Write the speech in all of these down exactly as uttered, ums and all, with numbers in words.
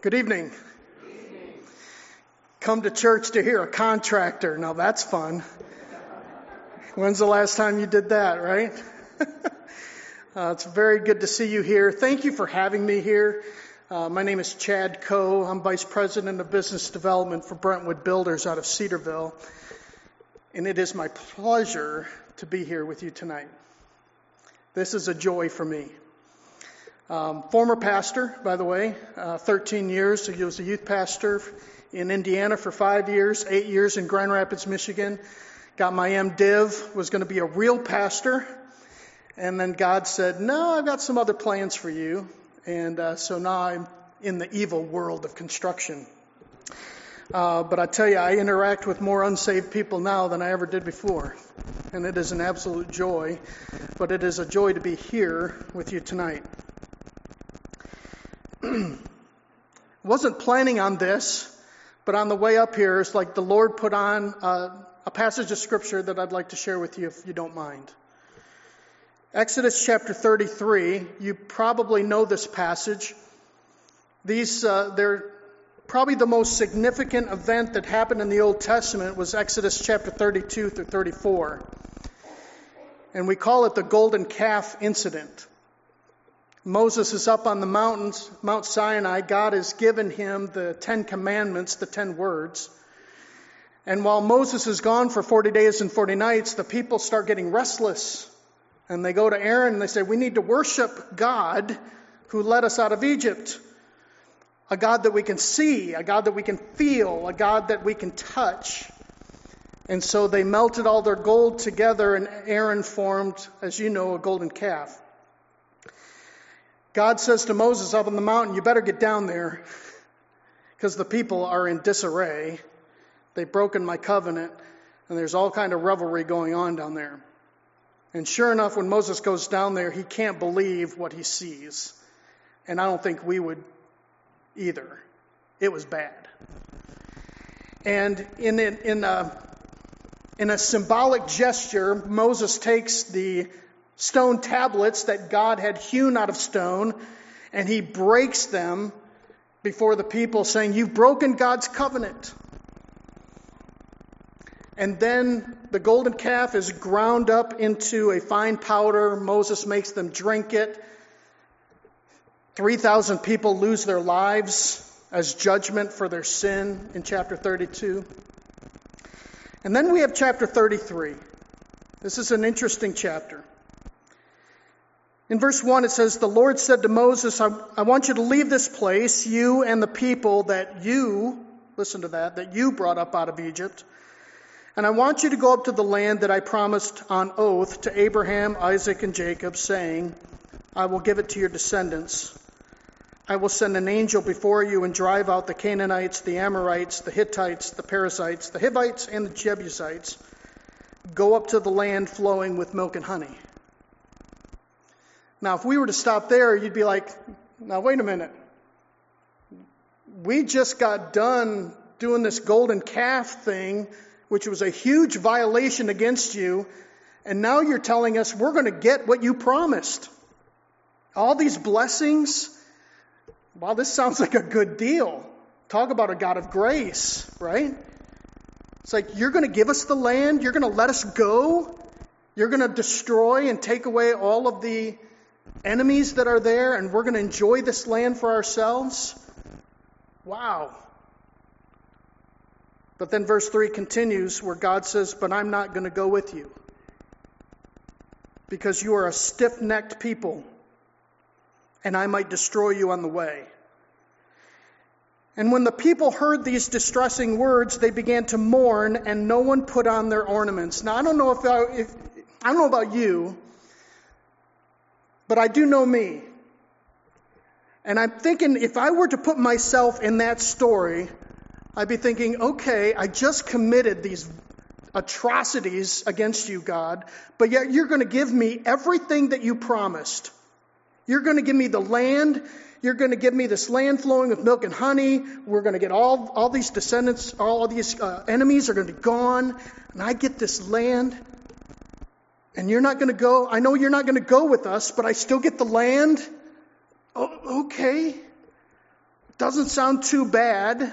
Good evening. Come to church to hear a contractor. Now that's fun. When's the last time you did that, right? uh, it's very good to see you here. Thank you for having me here. Uh, my name is Chad Coe. I'm Vice President of Business Development for Brentwood Builders out of Cedarville. And it is my pleasure to be here with you tonight. This is a joy for me. Um, former pastor, by the way, uh, thirteen years. He was a youth pastor in Indiana for five years, eight years in Grand Rapids, Michigan. Got my MDiv, was going to be a real pastor. And then God said, no, I've got some other plans for you. And uh, so now I'm in the evil world of construction. Uh, but I tell you, I interact with more unsaved people now than I ever did before. And it is an absolute joy. But it is a joy to be here with you tonight. Wasn't planning on this, but on the way up here, it's like the Lord put on uh, a passage of Scripture that I'd like to share with you if you don't mind. Exodus chapter thirty-three, you probably know this passage. These, uh, they're probably the most significant event that happened in the Old Testament was Exodus chapter thirty-two through thirty-four. And we call it the Golden Calf Incident. Moses is up on the mountains, Mount Sinai. God has given him the Ten Commandments, the ten words. And while Moses is gone for forty days and forty nights, the people start getting restless. And they go to Aaron and they say, we need to worship God who led us out of Egypt. A God that we can see, a God that we can feel, a God that we can touch. And so they melted all their gold together and Aaron formed, as you know, a golden calf. God says to Moses up on the mountain, you better get down there because the people are in disarray. They've broken my covenant and there's all kind of revelry going on down there. And sure enough, when Moses goes down there, he can't believe what he sees. And I don't think we would either. It was bad. And in, in, in, a, in a symbolic gesture, Moses takes the stone tablets that God had hewn out of stone, and he breaks them before the people, saying, you've broken God's covenant. And then the golden calf is ground up into a fine powder. Moses makes them drink it. three thousand people lose their lives as judgment for their sin in chapter thirty-two. And then we have chapter thirty-three. This is an interesting chapter. In verse one, it says, the Lord said to Moses, I, I want you to leave this place, you and the people that you, listen to that, that you brought up out of Egypt. And I want you to go up to the land that I promised on oath to Abraham, Isaac, and Jacob, saying, I will give it to your descendants. I will send an angel before you and drive out the Canaanites, the Amorites, the Hittites, the Perizzites, the Hivites, and the Jebusites. Go up to the land flowing with milk and honey. Now, if we were to stop there, you'd be like, now, wait a minute. We just got done doing this golden calf thing, which was a huge violation against you, and now you're telling us we're going to get what you promised. All these blessings. Wow, this sounds like a good deal. Talk about a God of grace, right? It's like, you're going to give us the land, you're going to let us go, you're going to destroy and take away all of the enemies that are there, and we're going to enjoy this land for ourselves. Wow. But then verse three continues where God says, but I'm not going to go with you because you are a stiff-necked people and I might destroy you on the way. And when the people heard these distressing words, they began to mourn and no one put on their ornaments. Now, I don't know if, I, if I don't know about you, but I do know me. And I'm thinking, if I were to put myself in that story, I'd be thinking, okay, I just committed these atrocities against you, God, but yet you're going to give me everything that you promised. You're going to give me the land. You're going to give me this land flowing with milk and honey. We're going to get all, all these descendants, all of these uh, enemies are going to be gone. And I get this land. And you're not going to go. I know you're not going to go with us, but I still get the land. Oh, okay. Doesn't sound too bad.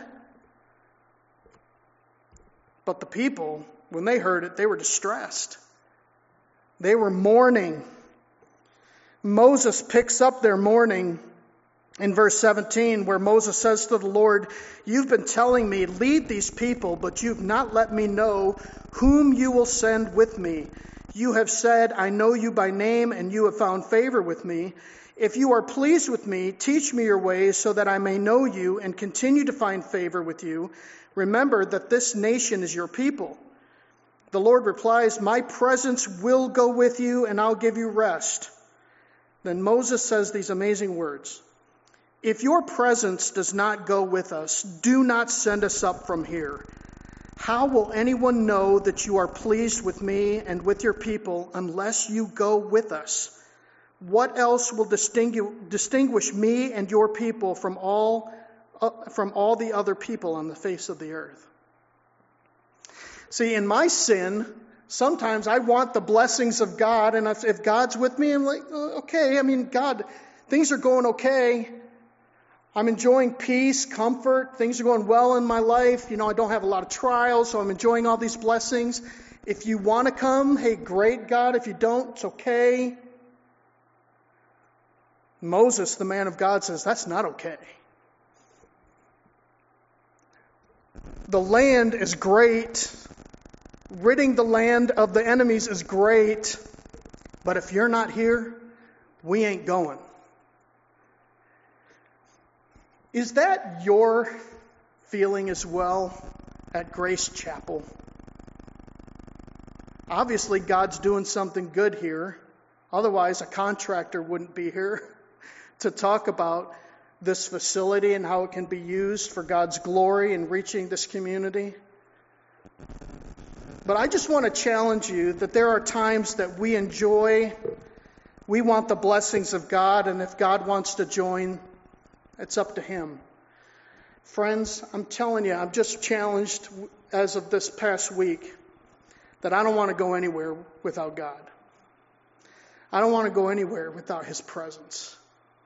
But the people, when they heard it, they were distressed. They were mourning. Moses picks up their mourning in verse seventeen, where Moses says to the Lord, "You've been telling me, lead these people, but you've not let me know whom you will send with me. You have said, I know you by name, and you have found favor with me. If you are pleased with me, teach me your ways so that I may know you and continue to find favor with you. Remember that this nation is your people." The Lord replies, "My presence will go with you, and I'll give you rest." Then Moses says these amazing words, "If your presence does not go with us, do not send us up from here. How will anyone know that you are pleased with me and with your people unless you go with us? What else will distinguish, distinguish me and your people from all, uh, from all the other people on the face of the earth?" See, in my sin, sometimes I want the blessings of God, and if, if God's with me, I'm like, oh, okay, I mean, God, things are going okay. I'm enjoying peace, comfort. Things are going well in my life. You know, I don't have a lot of trials, so I'm enjoying all these blessings. If you want to come, hey, great, God. If you don't, it's okay. Moses, the man of God, says, that's not okay. The land is great. Ridding the land of the enemies is great. But if you're not here, we ain't going. Is that your feeling as well at Grace Chapel? Obviously, God's doing something good here. Otherwise, a contractor wouldn't be here to talk about this facility and how it can be used for God's glory in reaching this community. But I just want to challenge you that there are times that we enjoy, we want the blessings of God, and if God wants to join, it's up to Him. Friends, I'm telling you, I'm just challenged as of this past week that I don't want to go anywhere without God. I don't want to go anywhere without His presence.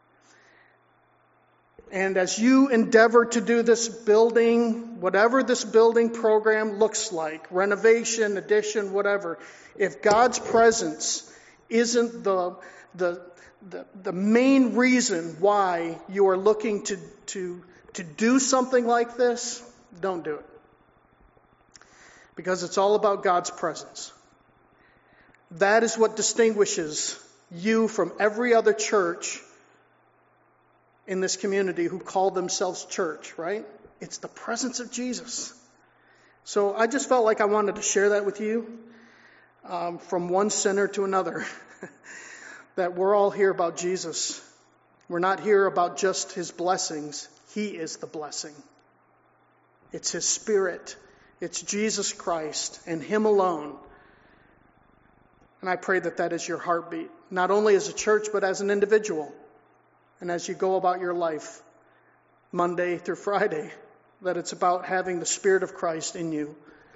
And as you endeavor to do this building, whatever this building program looks like, renovation, addition, whatever, if God's presence isn't the the the, the main reason why you are looking to, to, to do something like this, don't do it. Because it's all about God's presence. That is what distinguishes you from every other church in this community who call themselves church, right? It's the presence of Jesus. So I just felt like I wanted to share that with you, um, from one sinner to another, that we're all here about Jesus. We're not here about just His blessings. He is the blessing. It's His Spirit. It's Jesus Christ and Him alone. And I pray that that is your heartbeat, not only as a church, but as an individual. And as you go about your life, Monday through Friday, that it's about having the Spirit of Christ in you.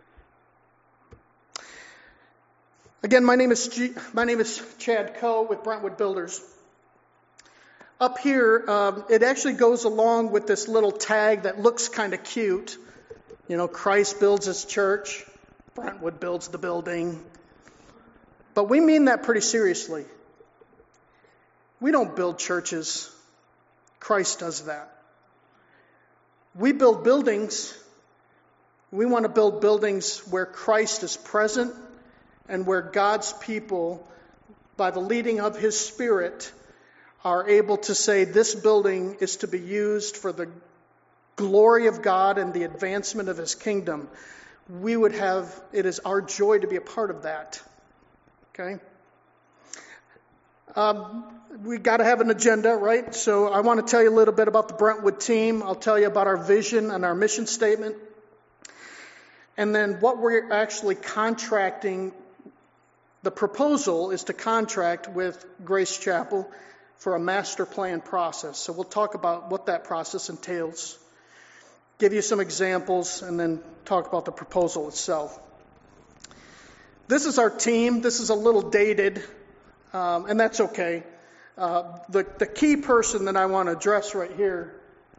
Again, my name is G- my name is Chad Coe with Brentwood Builders. Up here, um, it actually goes along with this little tag that looks kind of cute. You know, Christ builds His church, Brentwood builds the building. But we mean that pretty seriously. We don't build churches. Christ does that. We build buildings. We want to build buildings where Christ is present and where God's people, by the leading of His Spirit, are able to say this building is to be used for the glory of God and the advancement of His kingdom. We would have, it is our joy to be a part of that. Okay? Um, we got to have an agenda, right? So I want to tell you a little bit about the Brentwood team. I'll tell you about our vision and our mission statement. And then what we're actually contracting, the proposal is to contract with Grace Chapel for a master plan process. So we'll talk about what that process entails, give you some examples, and then talk about the proposal itself. This is our team. This is a little dated. Um, and that's okay. Uh, the, the key person that I want to address right here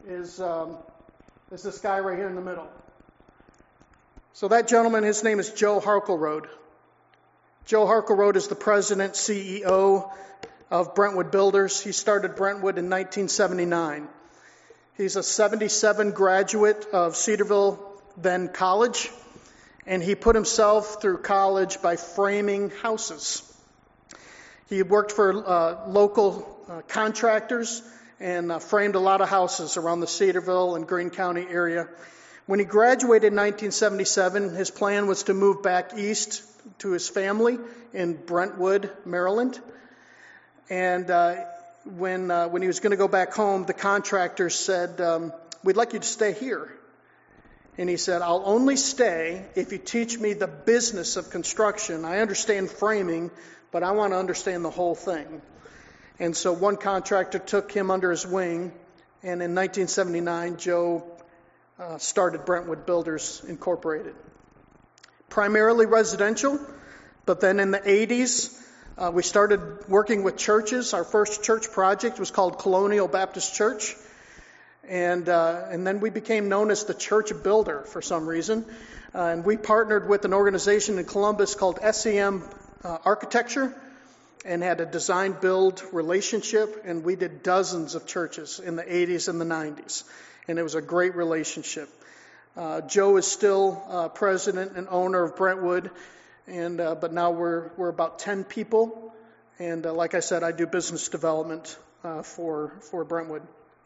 is, um, is this guy right here in the middle. So that gentleman, his name is Joe Harkleroad. Joe Harkleroad is the president, C E O of Brentwood Builders. He started Brentwood in nineteen seventy-nine. He's a seventy-seven graduate of Cedarville then College, and he put himself through college by framing houses. He worked for uh, local uh, contractors and uh, framed a lot of houses around the Cedarville and Greene County area. When he graduated in nineteen seventy-seven, his plan was to move back east to his family in Brentwood, Maryland. And uh, when uh, when he was going to go back home, the contractor said, um, "We'd like you to stay here." And he said, "I'll only stay if you teach me the business of construction. I understand framing, but I want to understand the whole thing." And so one contractor took him under his wing, and in nineteen seventy-nine, Joe uh, started Brentwood Builders Incorporated. Primarily residential, but then in the eighties, uh, we started working with churches. Our first church project was called Colonial Baptist Church. And uh, and then we became known as the Church Builder for some reason. Uh, and we partnered with an organization in Columbus called S E M uh, Architecture and had a design-build relationship. And we did dozens of churches in the eighties and the nineties. And it was a great relationship. Uh, Joe is still uh, president and owner of Brentwood, and uh, but now we're we're about ten people. And uh, like I said, I do business development uh, for for Brentwood.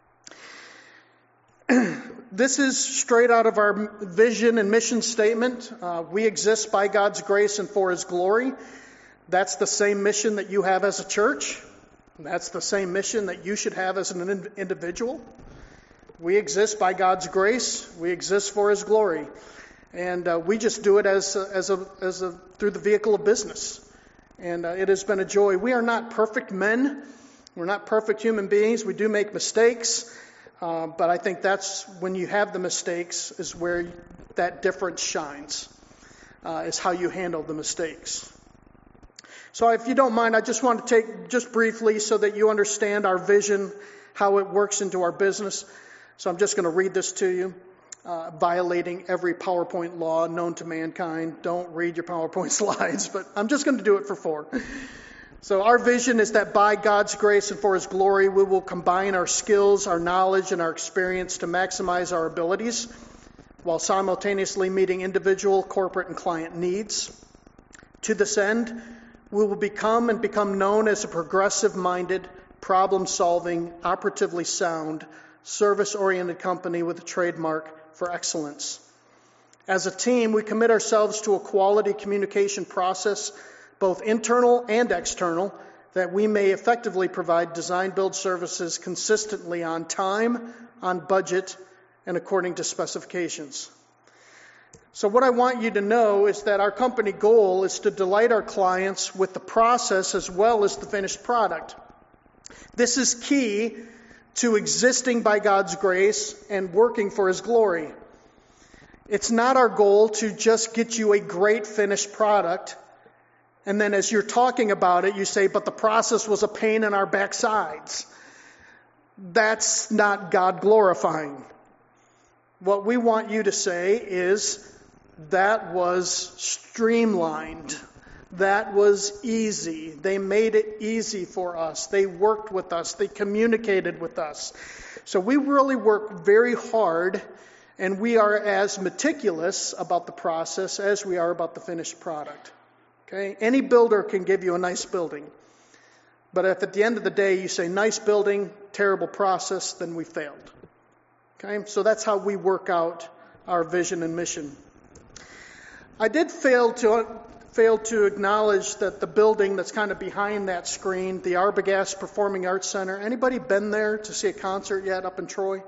This is straight out of our vision and mission statement. Uh, we exist by God's grace and for His glory. That's the same mission that you have as a church. That's the same mission that you should have as an individual. We exist by God's grace. We exist for His glory, and uh, we just do it as a, as a as a through the vehicle of business. And uh, it has been a joy. We are not perfect men. We're not perfect human beings. We do make mistakes. Uh, but I think that's when you have the mistakes is where that difference shines, uh, is how you handle the mistakes. So if you don't mind, I just want to take just briefly so that you understand our vision, how it works into our business. So I'm just going to read this to you, uh, violating every PowerPoint law known to mankind. Don't read your PowerPoint slides, but I'm just going to do it for four. So our vision is that by God's grace and for His glory, we will combine our skills, our knowledge, and our experience to maximize our abilities while simultaneously meeting individual, corporate, and client needs. To this end, we will become and become known as a progressive-minded, problem-solving, operatively sound, service-oriented company with a trademark for excellence. As a team, we commit ourselves to a quality communication process, both internal and external, that we may effectively provide design-build services consistently on time, on budget, and according to specifications. So what I want you to know is that our company goal is to delight our clients with the process as well as the finished product. This is key to existing by God's grace and working for His glory. It's not our goal to just get you a great finished product, and then as you're talking about it, you say, but the process was a pain in our backsides. That's not God glorifying. What we want you to say is, that was streamlined. That was easy. They made it easy for us. They worked with us. They communicated with us. So we really work very hard, and we are as meticulous about the process as we are about the finished product. Okay? Any builder can give you a nice building. But if at the end of the day you say, nice building, terrible process, then we failed. Okay? So that's how we work out our vision and mission. I did fail to fail to acknowledge that the building that's kind of behind that screen, the Arbogast Performing Arts Center, anybody been there to see a concert yet up in Troy?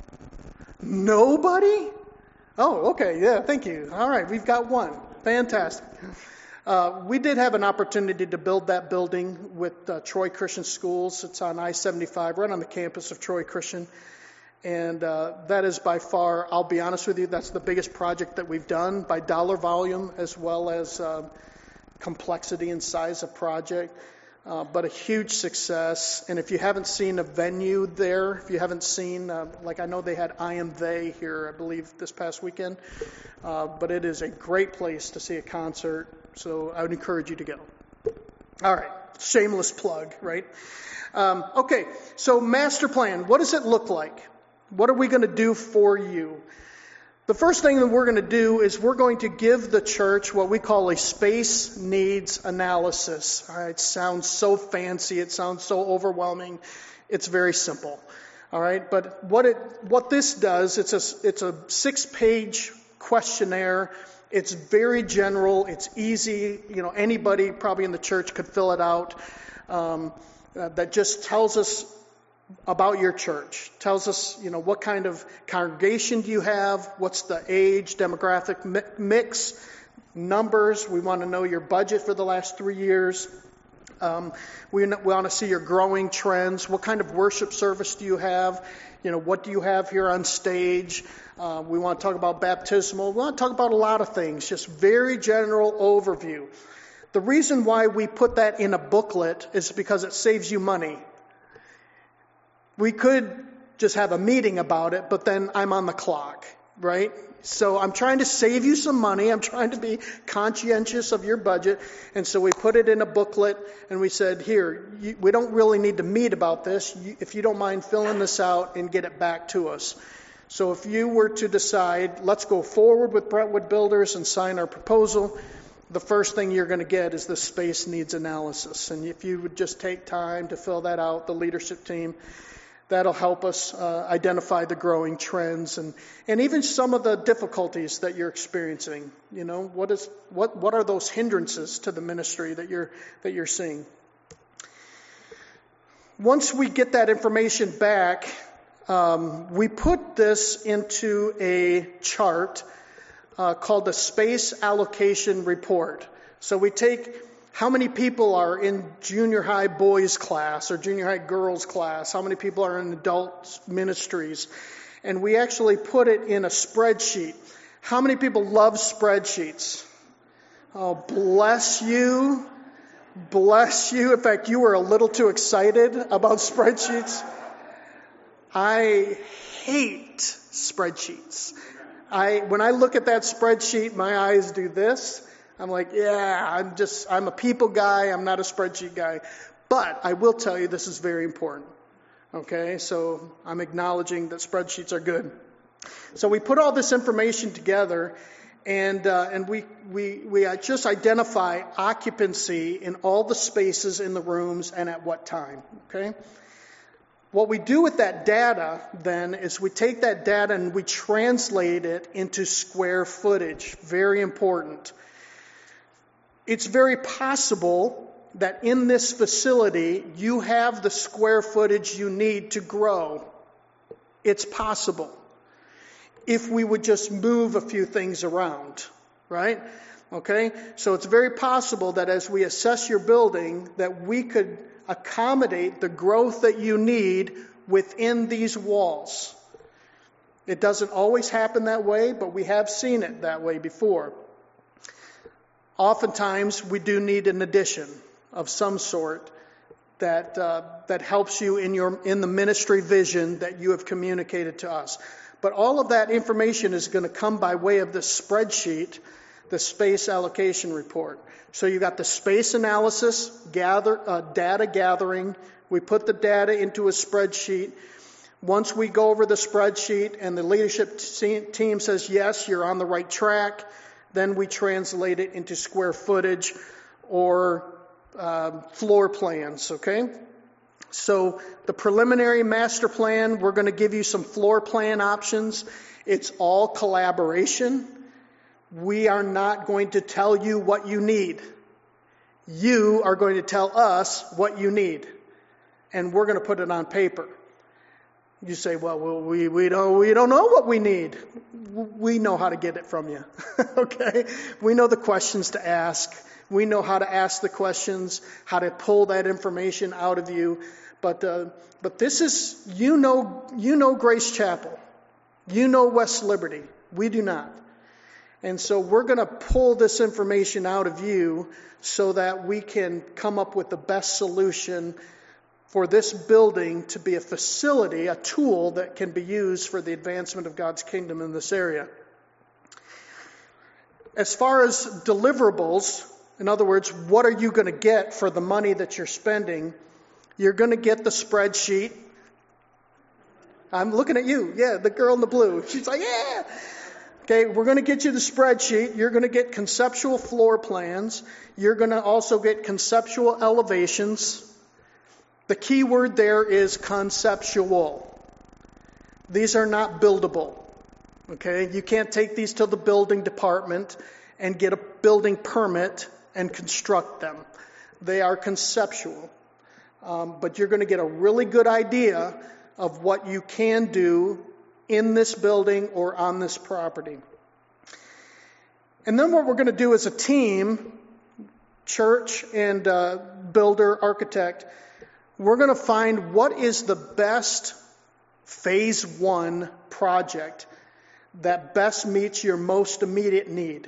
Nobody? Oh, okay, yeah, thank you. All right, we've got one. Fantastic. Uh, we did have an opportunity to build that building with uh, Troy Christian Schools. It's on I seventy-five, right on the campus of Troy Christian. And uh, that is by far, I'll be honest with you, that's the biggest project that we've done by dollar volume as well as uh, complexity and size of project. uh, but a huge success. And if you haven't seen a venue there, if you haven't seen, uh, like I know they had I Am They here, I believe, this past weekend, uh, but it is a great place to see a concert, so I would encourage you to go. All right, shameless plug, right? Um, okay, so master plan, what does it look like? What are we going to do for you? The first thing that we're going to do is we're going to give the church what we call a space needs analysis. All right, it sounds so fancy, it sounds so overwhelming. It's very simple. All right, but what it what this does, it's a it's a six-page questionnaire. It's very general. It's easy. You know, anybody probably in the church could fill it out. Um, uh, that just tells us about your church. Tells us, you know, what kind of congregation do you have? What's the age, demographic mi- mix, numbers? We want to know your budget for the last three years. Um, we, we want to see your growing trends. What kind of worship service do you have? You know, what do you have here on stage? Uh, we want to talk about baptismal. We want to talk about a lot of things. Just very general overview. The reason why we put that in a booklet is because it saves you money. We could just have a meeting about it, but then I'm on the clock, right? So I'm trying to save you some money. I'm trying to be conscientious of your budget. And so we put it in a booklet and we said, here, you, we don't really need to meet about this. You, if you don't mind filling this out and get it back to us. So if you were to decide, let's go forward with Brentwood Builders and sign our proposal, the first thing you're going to get is the space needs analysis. And if you would just take time to fill that out, the leadership team, that'll help us uh, identify the growing trends and, and even some of the difficulties that you're experiencing. You know, what is what what are those hindrances to the ministry that you're that you're seeing? Once we get that information back, um, we put this into a chart uh, called the Space Allocation Report. So we take how many people are in junior high boys class or junior high girls class? How many people are in adult ministries? And we actually put it in a spreadsheet. How many people love spreadsheets? Oh, bless you. Bless you. In fact, you were a little too excited about spreadsheets. I hate spreadsheets. I when I look at that spreadsheet, my eyes do this. I'm like, yeah, I'm just, I'm a people guy. I'm not a spreadsheet guy. But I will tell you this is very important. Okay, so I'm acknowledging that spreadsheets are good. So we put all this information together, and uh, and we we we just identify occupancy in all the spaces in the rooms and at what time. Okay. What we do with that data then is we take that data and we translate it into square footage. Very important. It's very possible that in this facility, you have the square footage you need to grow. It's possible. If we would just move a few things around, right? Okay? So it's very possible that as we assess your building, that we could accommodate the growth that you need within these walls. It doesn't always happen that way, but we have seen it that way before. Oftentimes, we do need an addition of some sort that uh, that helps you in your in the ministry vision that you have communicated to us. But all of that information is going to come by way of this spreadsheet, the space allocation report. So you got the space analysis, gather uh, data gathering. We put the data into a spreadsheet. Once we go over the spreadsheet and the leadership team says, yes, you're on the right track, then we translate it into square footage or uh, floor plans, okay? So the preliminary master plan, we're going to give you some floor plan options. It's all collaboration. We are not going to tell you what you need. You are going to tell us what you need. And we're going to put it on paper. You say, well, well we, we, don't, we don't know what we need. We know how to get it from you. Okay? We know the questions to ask. We know how to ask the questions, how to pull that information out of you. But uh, but this is, you know, you know Grace Chapel. You know West Liberty. We do not. And so we're going to pull this information out of you so that we can come up with the best solution for this building to be a facility, a tool that can be used for the advancement of God's kingdom in this area. As far as deliverables, in other words, what are you going to get for the money that you're spending? You're going to get the spreadsheet. I'm looking at you. Yeah, the girl in the blue. She's like, yeah. Okay, we're going to get you the spreadsheet. You're going to get conceptual floor plans. You're going to also get conceptual elevations. The key word there is conceptual. These are not buildable. Okay, you can't take these to the building department and get a building permit and construct them. They are conceptual. Um, but you're going to get a really good idea of what you can do in this building or on this property. And then what we're going to do as a team, church and uh, builder, architect, we're going to find what is the best phase one project that best meets your most immediate need.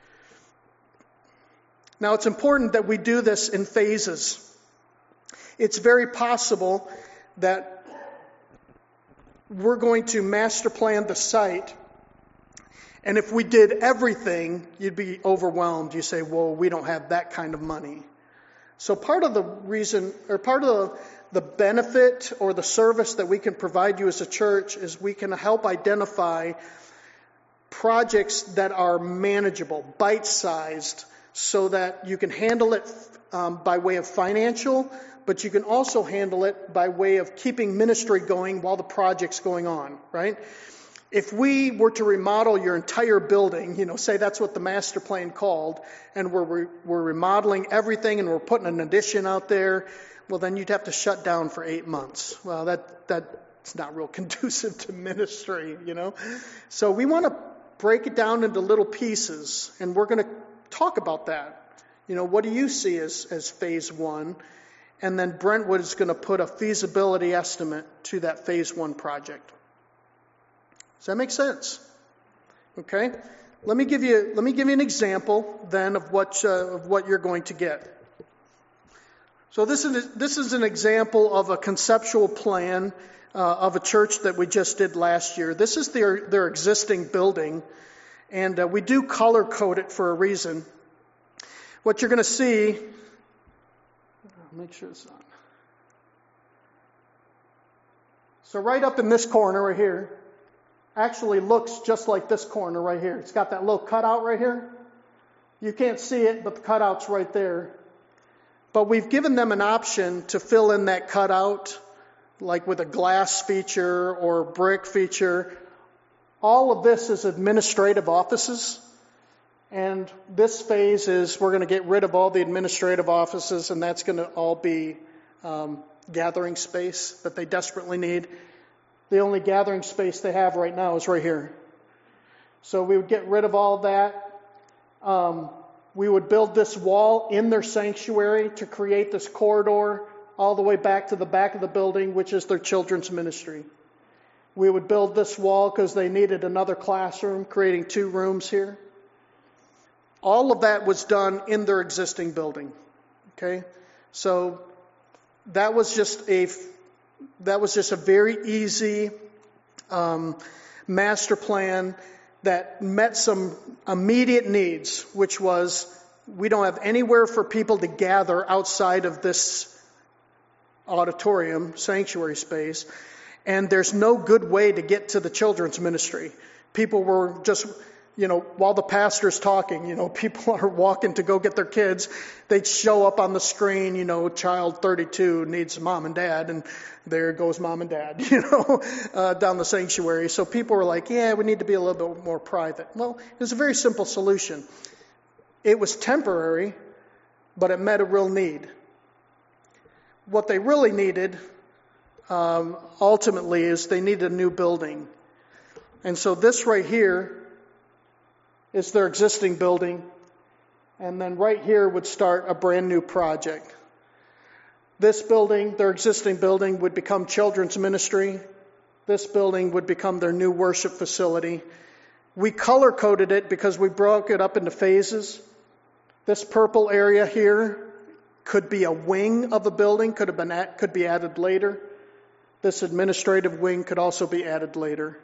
Now, it's important that we do this in phases. It's very possible that we're going to master plan the site, and if we did everything, you'd be overwhelmed. You say, well, we don't have that kind of money. So part of the reason, or part of the, the benefit or the service that we can provide you as a church is we can help identify projects that are manageable, bite-sized, so that you can handle it um, by way of financial, but you can also handle it by way of keeping ministry going while the project's going on, right? If we were to remodel your entire building, you know, say that's what the master plan called, and we're, re- we're remodeling everything and we're putting an addition out there, well, then you'd have to shut down for eight months. Well, that that's not real conducive to ministry, you know. So we want to break it down into little pieces, and we're going to talk about that. You know, what do you see as, as phase one? And then Brentwood is going to put a feasibility estimate to that phase one project. Does that make sense? Okay. Let me give you let me give you an example then of what uh, of what you're going to get. So this is this is an example of a conceptual plan uh, of a church that we just did last year. This is their their existing building, and uh, we do color code it for a reason. What you're going to see. Make sure it's on. So right up in this corner right here, actually looks just like this corner right here. It's got that little cutout right here. You can't see it, but the cutout's right there. But we've given them an option to fill in that cutout, like with a glass feature or brick feature. All of this is administrative offices. And this phase is we're going to get rid of all the administrative offices, and that's going to all be um, gathering space that they desperately need. The only gathering space they have right now is right here. So we would get rid of all that. Um, we would build this wall in their sanctuary to create this corridor all the way back to the back of the building, which is their children's ministry. We would build this wall because they needed another classroom, creating two rooms here. All of that was done in their existing building. Okay, so that was just a that was just a very easy um, master plan that met some immediate needs, which was we don't have anywhere for people to gather outside of this auditorium, sanctuary space, and there's no good way to get to the children's ministry. People were just You know, while the pastor's talking, you know, people are walking to go get their kids. They'd show up on the screen, you know, child thirty-two needs mom and dad, and there goes mom and dad, you know, uh, down the sanctuary. So people were like, yeah, we need to be a little bit more private. Well, it was a very simple solution. It was temporary, but it met a real need. What they really needed, um, ultimately, is they needed a new building. And so this right here is their existing building, and then right here would start a brand new project. This building, their existing building, would become children's ministry. This building would become their new worship facility. We color-coded it because we broke it up into phases. This purple area here could be a wing of a building, could have been at, could be added later. This administrative wing could also be added later.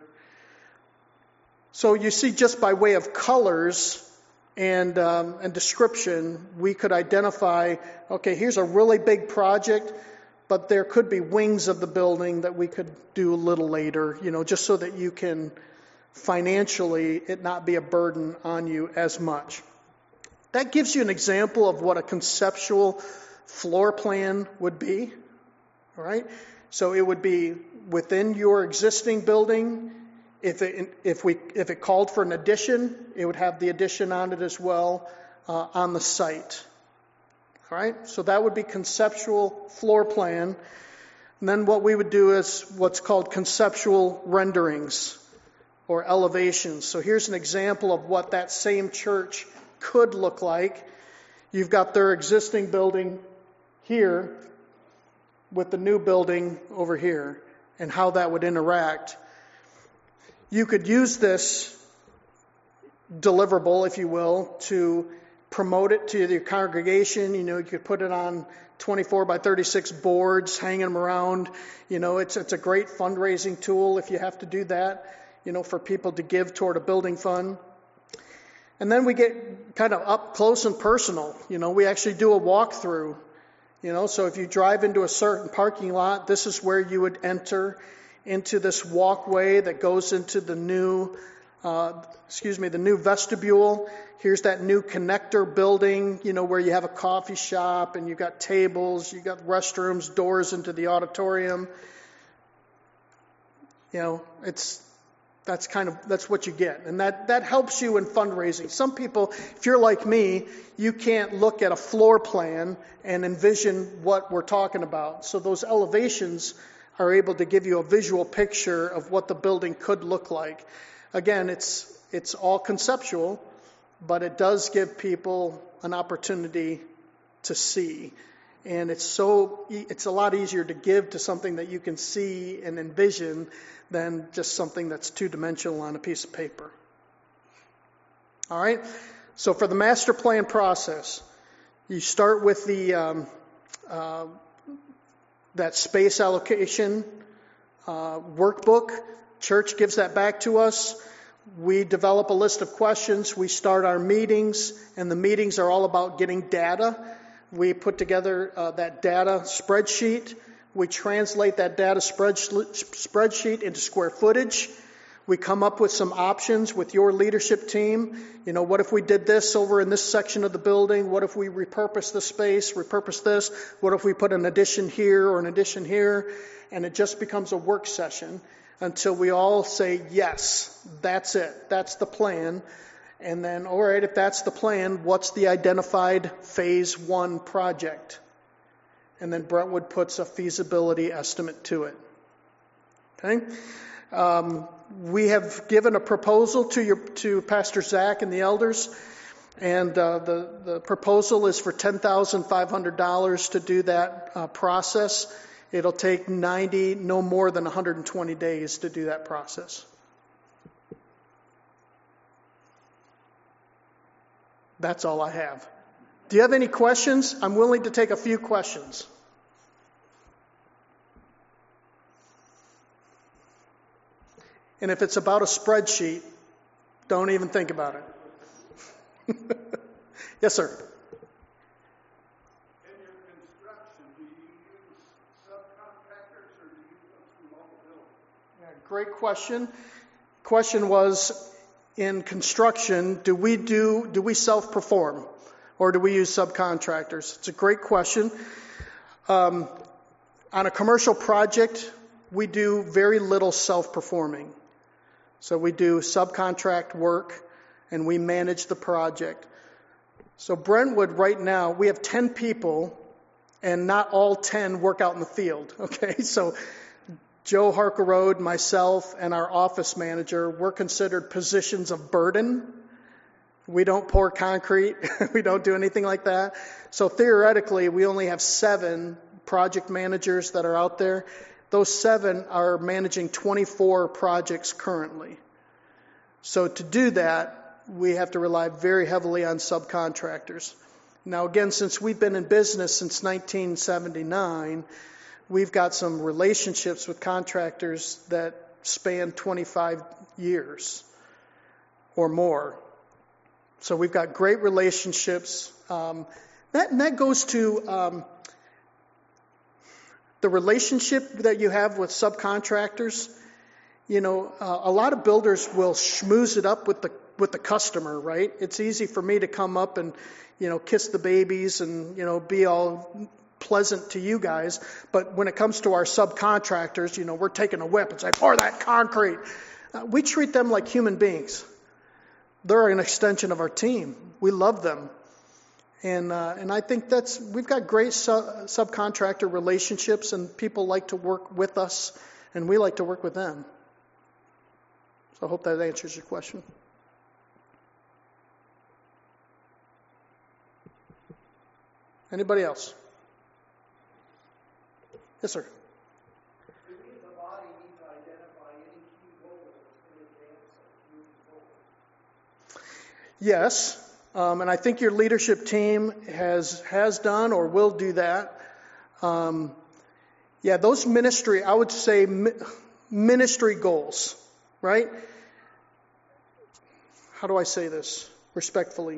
So you see, just by way of colors and um, and description, we could identify, okay, here's a really big project, but there could be wings of the building that we could do a little later, you know, just so that you can financially it not be a burden on you as much. That gives you an example of what a conceptual floor plan would be, all right? So it would be within your existing building. If it, if we if it called for an addition, it would have the addition on it as well uh, on the site. All right, so that would be conceptual floor plan. And then what we would do is what's called conceptual renderings or elevations. So here's an example of what that same church could look like. You've got their existing building here with the new building over here and how that would interact. You could use this deliverable, if you will, to promote it to your congregation. You know, you could put it on twenty-four by thirty-six boards, hanging them around. You know, it's it's a great fundraising tool if you have to do that, you know, for people to give toward a building fund. And then we get kind of up close and personal. You know, we actually do a walkthrough. You know, so if you drive into a certain parking lot, this is where you would enter into this walkway that goes into the new, uh, excuse me, the new vestibule. Here's that new connector building, you know, where you have a coffee shop and you've got tables, you've got restrooms, doors into the auditorium. You know, it's, that's kind of, that's what you get. And that, that helps you in fundraising. Some people, if you're like me, you can't look at a floor plan and envision what we're talking about. So those elevations are able to give you a visual picture of what the building could look like. Again, it's it's all conceptual, but it does give people an opportunity to see. And it's so it's a lot easier to give to something that you can see and envision than just something that's two-dimensional on a piece of paper. All right? So for the master plan process, you start with the um, uh, that space allocation uh, workbook. Church gives that back to us. We develop a list of questions. We start our meetings, and the meetings are all about getting data. We put together uh, that data spreadsheet. We translate that data spreadsheet into square footage. We come up with some options with your leadership team. You know, what if we did this over in this section of the building? What if we repurpose the space, repurpose this? What if we put an addition here or an addition here? And it just becomes a work session until we all say, yes, that's it. That's the plan. And then, all right, if that's the plan, what's the identified phase one project? And then Brentwood puts a feasibility estimate to it. Okay? Um, we have given a proposal to your to Pastor Zach and the elders, and uh, the the proposal is for ten thousand five hundred dollars to do that uh, process. It'll take ninety, no more than one hundred twenty days to do that process. That's all I have. Do you have any questions? I'm willing to take a few questions. And if it's about a spreadsheet, don't even think about it. Yes, sir. In your construction, do you use subcontractors or do you use them from all the buildings? Yeah, great question. Question was, in construction, do we do do we self-perform or do we use subcontractors? It's a great question. Um, on a commercial project, we do very little self-performing. So we do subcontract work, and we manage the project. So Brentwood right now, we have ten people, and not all ten work out in the field, okay? So Joe Harkerode, myself, and our office manager, we're considered positions of burden. We don't pour concrete. We don't do anything like that. So theoretically, we only have seven project managers that are out there. Those seven are managing twenty-four projects currently. So to do that, we have to rely very heavily on subcontractors. Now, again, since we've been in business since nineteen seventy-nine, we've got some relationships with contractors that span twenty-five years or more. So we've got great relationships. Um, that, and that goes to um, the relationship that you have with subcontractors. You know, uh, a lot of builders will schmooze it up with the with the customer, right? It's easy for me to come up and, you know, kiss the babies and, you know, be all pleasant to you guys. But when it comes to our subcontractors, you know, we're taking a whip and say, pour that concrete. Uh, we treat them like human beings. They're an extension of our team. We love them. And uh, and I think that's, we've got great su- subcontractor relationships, and people like to work with us, and we like to work with them. So I hope that answers your question. Anybody else? Yes, sir. Do we, the body, need to identify any key goals in advance of moving forward? Yes, um, and I think your leadership team has has done or will do that. Um, yeah, those ministry, I would say mi- ministry goals, right? How do I say this respectfully?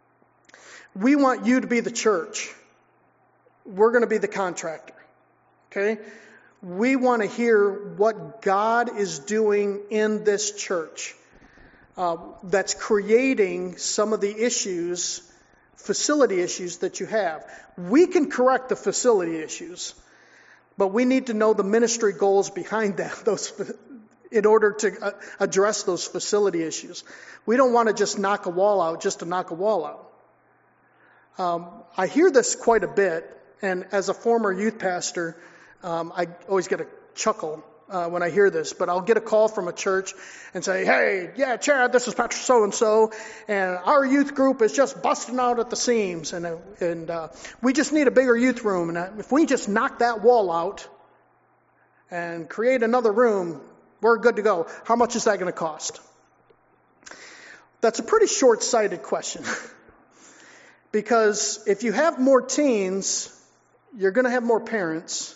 We want you to be the church. We're going to be the contractor. Okay? We want to hear what God is doing in this church uh, that's creating some of the issues, facility issues that you have. We can correct the facility issues, but we need to know the ministry goals behind that, those in order to uh, address those facility issues. We don't want to just knock a wall out just to knock a wall out. Um, I hear this quite a bit, and as a former youth pastor, um, I always get a chuckle uh, when I hear this, but I'll get a call from a church and say, hey, yeah, Chad, this is Pastor so-and-so, and our youth group is just busting out at the seams, and, uh, and uh, we just need a bigger youth room, and if we just knock that wall out and create another room, we're good to go. How much is that going to cost? That's a pretty short-sighted question. Because if you have more teens, you're going to have more parents.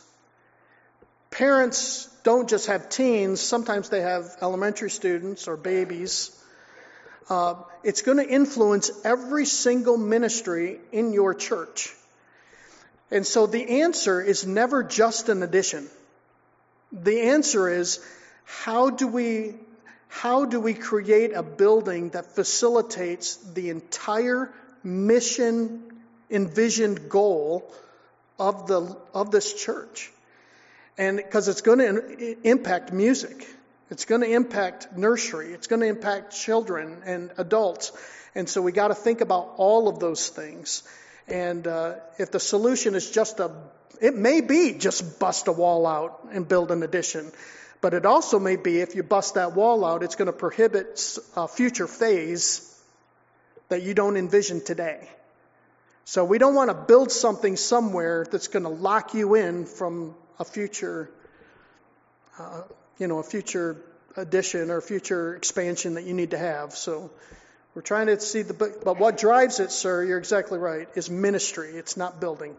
Parents don't just have teens. Sometimes they have elementary students or babies. Uh, it's going to influence every single ministry in your church. And so the answer is never just an addition. The answer is, how do we, how do we create a building that facilitates the entire mission envisioned goal of the of this church? And because it's going to impact music, it's going to impact nursery, it's going to impact children and adults, and so we got to think about all of those things. And uh, if the solution is just a, it may be just bust a wall out and build an addition, but it also may be, if you bust that wall out, it's going to prohibit a future phase that you don't envision today. So we don't want to build something somewhere that's going to lock you in from a future, uh, you know, a future addition or future expansion that you need to have. So we're trying to see the, but what drives it, sir, you're exactly right, is ministry. It's not building.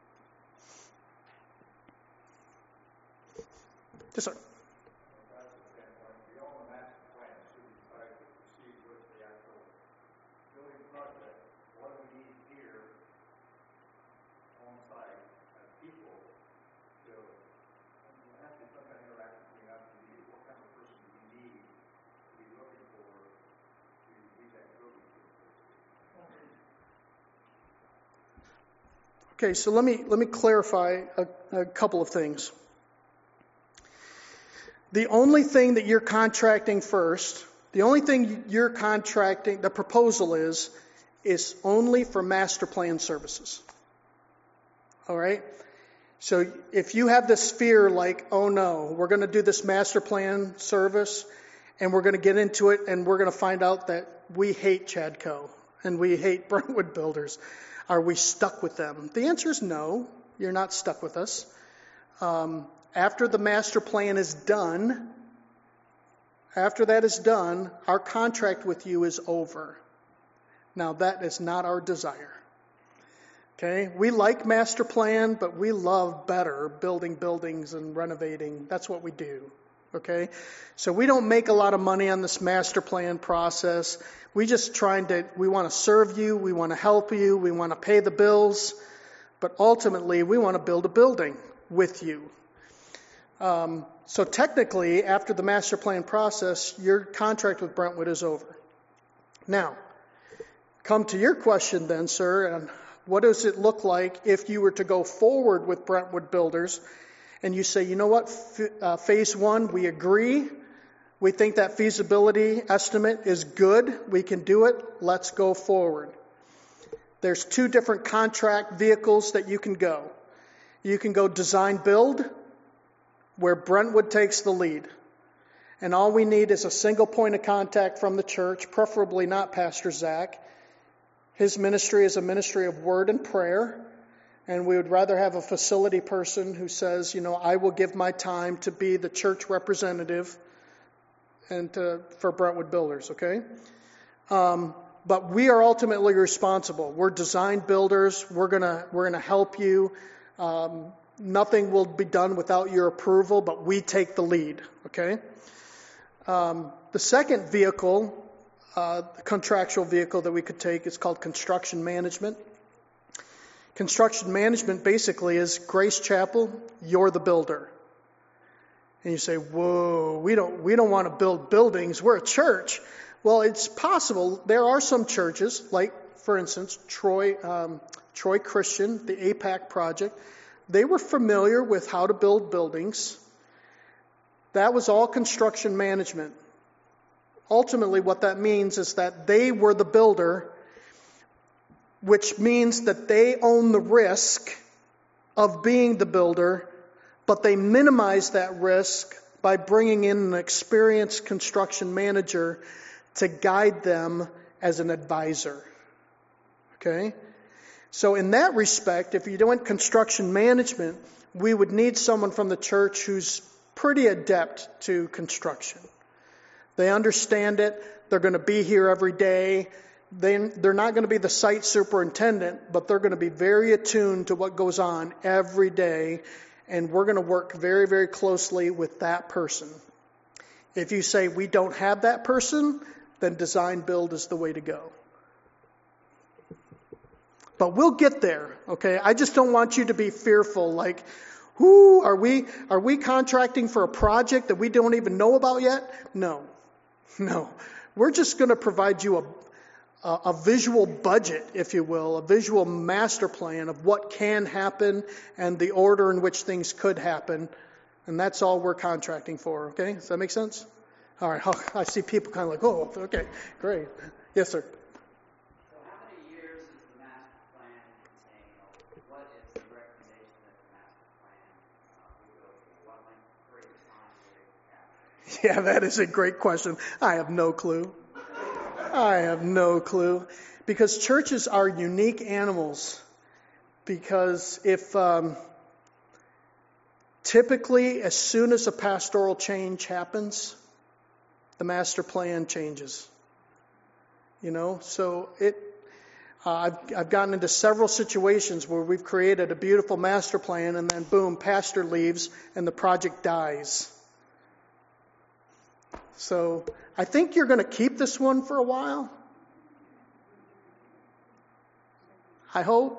Yes, sir. Okay, so let me let me clarify a, a couple of things. The only thing that you're contracting first, the only thing you're contracting, the proposal is, is only for master plan services. All right? So if you have this fear like, oh no, we're going to do this master plan service, and we're going to get into it, and we're going to find out that we hate Chadco, and we hate Brentwood Builders. Are we stuck with them? The answer is no, you're not stuck with us. Um, after the master plan is done, after that is done, our contract with you is over. Now, that is not our desire. Okay? We like master plan, but we love better building buildings and renovating. That's what we do. Okay? So we don't make a lot of money on this master plan process. We just trying to, we want to serve you, we want to help you, we want to pay the bills, but ultimately we want to build a building with you. Um, so technically, after the master plan process, your contract with Brentwood is over. Now, come to your question then, sir, and what does it look like if you were to go forward with Brentwood Builders and you say, you know what, F- uh, phase one, we agree. We think that feasibility estimate is good. We can do it. Let's go forward. There's two different contract vehicles that you can go. You can go design build, where Brentwood takes the lead. And all we need is a single point of contact from the church, preferably not Pastor Zach. His ministry is a ministry of word and prayer. And we would rather have a facility person who says, you know, I will give my time to be the church representative and to, for Brentwood Builders, okay? Um, but we are ultimately responsible. We're design builders. We're gonna we're gonna help you. Um, nothing will be done without your approval, but we take the lead, okay? Um, the second vehicle, uh, the contractual vehicle that we could take is called construction management. Construction management basically is Grace Chapel, you're the builder. And you say, whoa, we don't we don't want to build buildings. We're a church. Well, it's possible. There are some churches, like, for instance, Troy um, Troy Christian, the APAC project. They were familiar with how to build buildings. That was all construction management. Ultimately, what that means is that they were the builder, which means that they own the risk of being the builder, but they minimize that risk by bringing in an experienced construction manager to guide them as an advisor. Okay? So in that respect, if you want construction management, we would need someone from the church who's pretty adept to construction. They understand it. They're going to be here every day. They, they're not going to be the site superintendent, but they're going to be very attuned to what goes on every day, and we're going to work very, very closely with that person. If you say we don't have that person, then design build is the way to go. But we'll get there, okay? I just don't want you to be fearful, like, whoo, are we are we contracting for a project that we don't even know about yet? No, no. We're just going to provide you a a, a visual budget, if you will, a visual master plan of what can happen and the order in which things could happen, and that's all we're contracting for, okay? Does that make sense? All right, I see people kind of like, oh, okay, great. Yes, sir. Yeah, that is a great question. I have no clue. I have no clue. Because churches are unique animals. Because if um, typically as soon as a pastoral change happens, the master plan changes. You know, so it. Uh, I've, I've gotten into several situations where we've created a beautiful master plan and then boom, pastor leaves and the project dies. So I think you're going to keep this one for a while. I hope.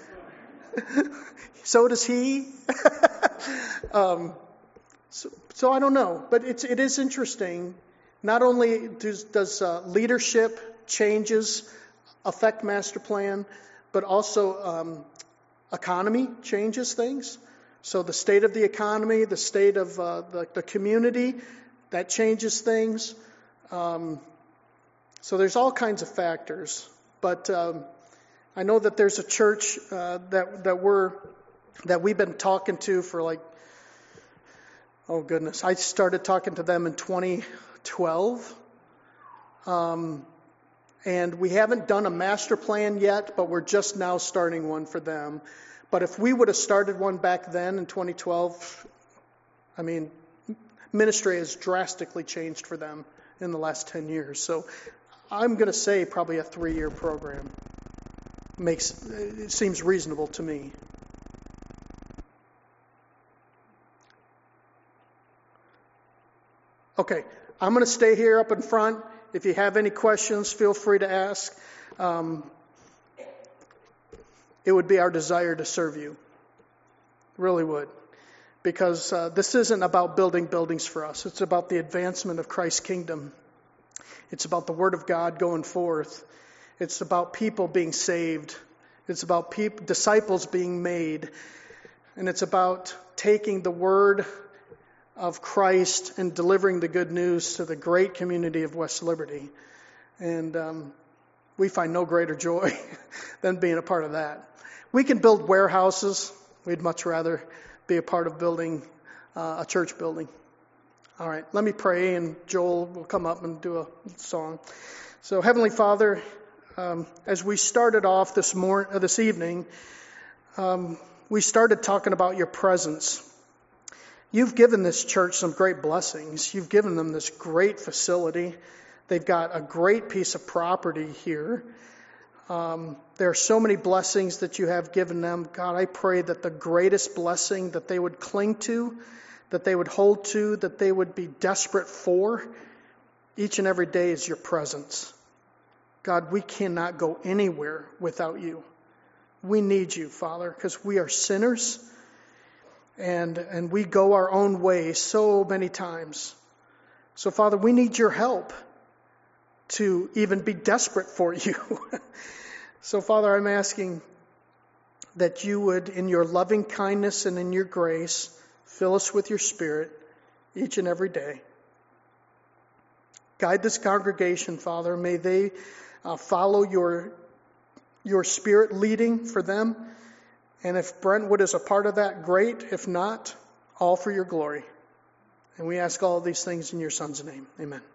So does he. um, so, so I don't know, but it's it is interesting. Not only does, does uh, leadership changes affect master plan, but also um, economy changes things. So the state of the economy, the state of uh, the, the community. That changes things. Um, so there's all kinds of factors. But um, I know that there's a church uh, that that we're that we've been talking to for like, oh goodness, I started talking to them in twenty twelve. Um, and we haven't done a master plan yet, but we're just now starting one for them. But if we would have started one back then in twenty twelve, I mean, ministry has drastically changed for them in the last ten years. So I'm going to say probably a three-year program. Makes it seems reasonable to me. Okay, I'm going to stay here up in front. If you have any questions, feel free to ask. Um, it would be our desire to serve you. Really would. Because uh, this isn't about building buildings for us. It's about the advancement of Christ's kingdom. It's about the Word of God going forth. It's about people being saved. It's about peop- disciples being made. And it's about taking the Word of Christ and delivering the good news to the great community of West Liberty. And um, we find no greater joy than being a part of that. We can build warehouses. We'd much rather be a part of building uh, a church building. All right, let me pray, and Joel will come up and do a song. So, Heavenly Father, um, as we started off this morning, uh, this evening, um, we started talking about your presence. You've given this church some great blessings. You've given them this great facility. They've got a great piece of property here. Um, there are so many blessings that you have given them. God, I pray that the greatest blessing that they would cling to, that they would hold to, that they would be desperate for, each and every day is your presence. God, we cannot go anywhere without you. We need you, Father, because we are sinners, and, and we go our own way so many times. So, Father, we need your help to even be desperate for you. So, Father, I'm asking that you would, in your loving kindness and in your grace, fill us with your Spirit each and every day. Guide this congregation, Father. May they uh, follow your, your Spirit leading for them. And if Brentwood is a part of that, great. If not, all for your glory. And we ask all of these things in your Son's name. Amen.